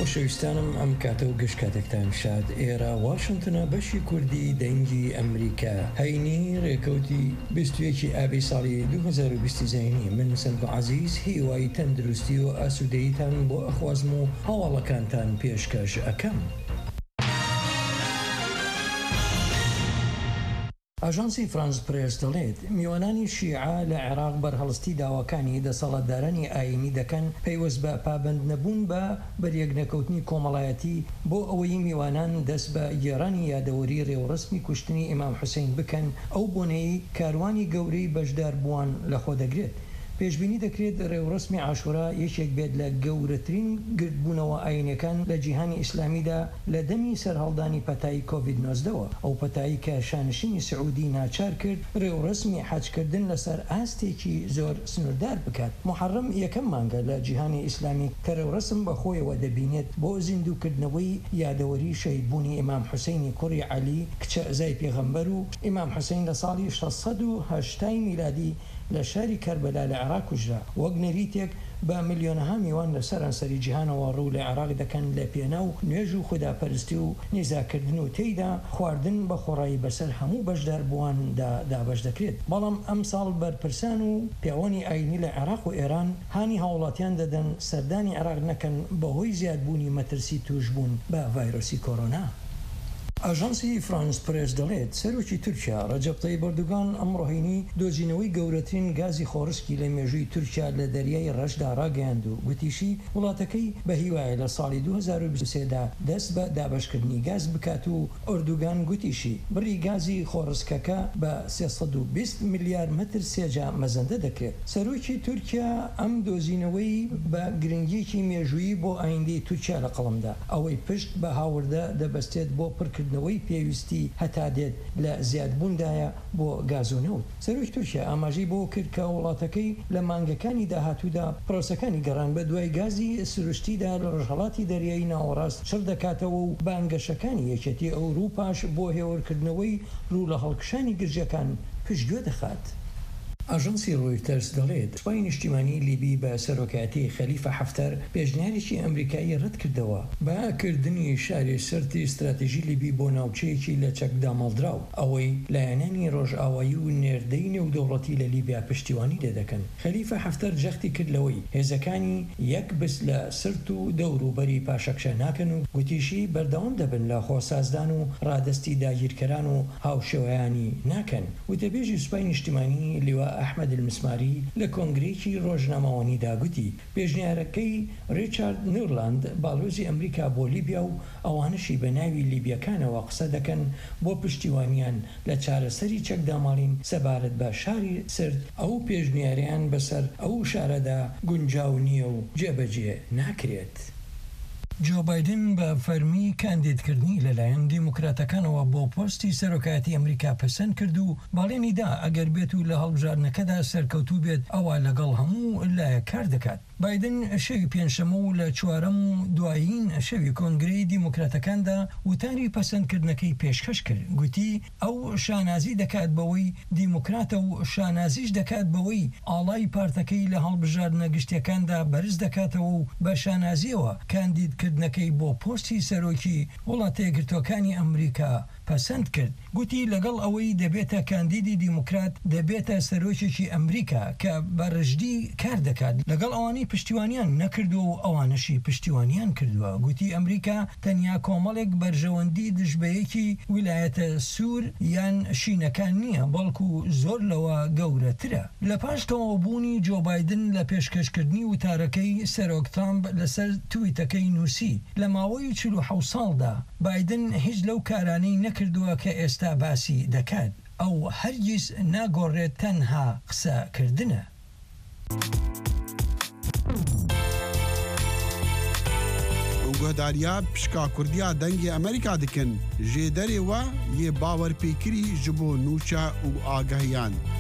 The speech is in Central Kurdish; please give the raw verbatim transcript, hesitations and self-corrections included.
خۆشەویستانم ئەم کاتە و گشت کاتێکتان شاد ئێرە واشنگتنە بەشی کوردی دەنگی ئەمریکا هەینی ڕێکەوتی بیستویەکی ئابی ساڵی دوو هەزار و بیست زینی من سند عزیز هیوای تەندروستی و ئاسوودەییتان بۆ ئەخوازم و هەواڵەکانتان پێشکەش ئەەکەم. ئاژانسی فرانس پرێس دەڵێت میوانانی شیعە لە عێراق بەرهەڵستی داواکانی دەسەڵاتدارانی ئاینی دەکەن پەیوەست بە پابند نەبوون بە بەریەک نەکەوتنی کۆمەڵایەتی بۆ ئەوەی میوانان دەست بە گێڕانی یادەوەری ڕێوڕسمی کوشتنی ئیمام حوسێین بکەن ئەو بۆنەی کاروانی گەورەی بەشدار بووان لەخۆ دەگرێت. پێشبینی دەکرێت ڕێوڕسمی عاشورا یەکێک بێت لە گەورەترین گردبوونەوە ئاینەکان لە جیهانی ئیسلامیدا لە دەمی سەرهەڵدانی پەتایی کۆڤید نۆزدەوە ئەو پەتایی کە شانشینی سعودی ناچار کرد ڕێوڕسمی حەجکردن لەسەر ئاستێکی زۆر سنووردار بکات. محەڕەم یەکەم مانگە لە جیهانی ئیسلامی کە ڕێوڕسم بەخۆیەوە دەبینێت بۆ زیندووکردنەوەی یادەوەری شەیدبوونی ئیمام حوسێینی کوڕی عەلی کچە ئەزای پێغەمبەر و ئیمام حوسێین لە ساڵی شەشسەد و هەشتای میلادی لە شاری کەربەلا لە عێراق کوژرا. وەک نەریتێک بە ملیۆنەها میوان لە سەرانسەری جیهانەوە ڕوو لە عێراق دەکەن لە پێناو نوێژ و خوداپەرستی و نیزاکردن و تێیدا خواردن بە خۆڕایی بەسەر هەموو بەشدار بوواندا دابەش دەکرێت. بەڵام ئەم ساڵ بەرپرسان و پیاوانی ئاینی لە عێراق و ئێران هانی هاوڵاتیان دەدەن سەردانی عێراق نەکەن بەهۆی زیادبوونی مەترسی توشبوون بە ڤایرۆسی کۆرۆنا. ئاژانسی فرانس پرێس دەڵێت سەرۆکی تورکیا ڕەجەب تەیب ئەردوغان ئەمڕۆهینی دۆزینەوەی گەورەترین گازی خۆڕسکی لە مێژووی تورکیا لە دەریای ڕەشدا ڕاگەیاند و گوتیشی وڵاتەکەی بە هیوایە لە ساڵی دوو هەزار و بیست و سێدا دەست بە دابەشکردنی گاز بکات و ئەردوغان گوتیشی بڕی گازی خۆڕسکەکە بە سێسەد و بیست میلیارد مەتر سێجا مەزەندە دەکرێت. سەرۆکی تورکیا ئەم دۆزینەوەی بە گرنگیەکی مێژوویی بۆ ئایندەی تورکیا لە قەڵمدا ئەوەی پشت بە هاوردە دەبەستێت بۆ پڕکردن نەوەی پێویستی هەتا دێت لە زیادبووندایە بۆ گازۆنەوت. سەرۆکی تورکیا ئاماژەی بۆ کرد کە وڵاتەکەی لە مانگەکانی داهاتوودا پرۆسەکانی گەڕان بە دوای گازی سروشتیدا لە ڕۆژهەڵاتی دەریایی ناوەڕاست شڕ دەکاتەوە و بانگەشەکانی یەکێتی ئەوروپاش بۆ هێوەرکردنەوەی ڕوو لە هەڵکشانی گرژەکان پشتگوێ دەخات. ئاژانسی ڕۆیتەرز دەڵێت سوپای نیشتیمانی لیبی بە سەرۆکاتی خەلیفە حەفتەر پێشنیارێکی ئەمریکایی ڕەت کردەوە بەکردنی شاری سرتی استراتیژی لیبی بۆ ناوچەیەکی لە چەکدا مەڵدراو ئەوەی لایەنانی ڕۆژئاوایی و نێردەی نێودەوڵەتی لە لیبیا پشتیوانی لێ دەکەن. خەلیفە حەفتەر جەختی کردلەوەی هێزەکانی یەک بس لە سرت و دەوروبەری پاشەکشە ناکەن و گوتیشی بەردەوام دەبن لە خۆسازدان و ڕادستی داگیرکەران و هاوشێوەیانی ناکەن. وتەبێژی سوپای نیشتیمانی لیوا ئەحمەد المسماری لە کۆنگرێکی ڕۆژنامەوەنیدا گوتی پێشنیارەکەی ریچارد نیولاند باڵۆزی ئەمریکا بۆ لیبیا و ئەوانشی بە ناوی لیبیەکانەوە قسە دەکەن بۆ پشتیوانیان لە چارەسەری چەکداماڵین سەبارەت بە شاری سرد ئەو پێشنیاریان بەسەر ئەو شارەدا گونجاو نییە و جێبەجێ ناکرێت. جو بایدن بە فەرمی کاندیدکردنی لەلایەن دیموکراتەکانەوە بۆ پۆستی سەرۆکایەتی ئەمریکا پەسەند کرد و باڵێنیدا ئەگەر بێت و لە هەڵبژارنەکەدا سەرکەوتوو بێت ئەوە لەگەڵ هەموو لایە کار دەکات. بایدن شەوی پێنجشەمە و لە چوارەم و دوایین شەوی کۆنگرەی دیموکراتەکاندا وتاری پەسەندکردنەکەی پێشکەش کرد. گوتی ئەو شانازی دەکات بەوەی دیموکراتە و شانازیش دەکات بەوەی ئاڵای پارتەکەی لە هەڵبژاردنە گشتیەکاندا بەرز دەکاتەوە و بە شانازیەوە کاندیدکردنەکەی بۆ پۆستی سەرۆکی وڵاتە یەکگرتووەکانی ئەمریکا پەسەند کرد. گوتی لەگەڵ ئەوەی دەبێتە کاندیدی دیموکرات دەبێتە سەرۆکێکی ئەمریکا کە بەڕژدی کار دەکات لەگەڵ ئەوانەی پشتیوانیان نەکردو و ئەوانەشی پشتیوانیان کردووە. گوتی ئەمریکا تەنیا کۆمەڵێک بەرژەوەندی دژبەیەکی ویلایەتە سوور یان شینەکان نییە بەڵکو زۆر لەوە گەورەترە. لە پاش تەواوبوونی جۆ بایدن لە پێشکەشکردنی وتارەکەی سەرۆک ترامپ لەسەر تویتەکەی نووسی لە ماوەی چل و حەوت ساڵدا بایدن هیچ لەو کارانەی نەکردووە کە ئێستا باسی دەکات. ئەو هەرگیز ناگۆڕێت تەنها قسەکردنە. گۆداریا پشکا کوردیا دەنگی ئەمریکا دکن ژێ دەرێوە یێ باوەرپێکری ji bo nûça û agahiyan.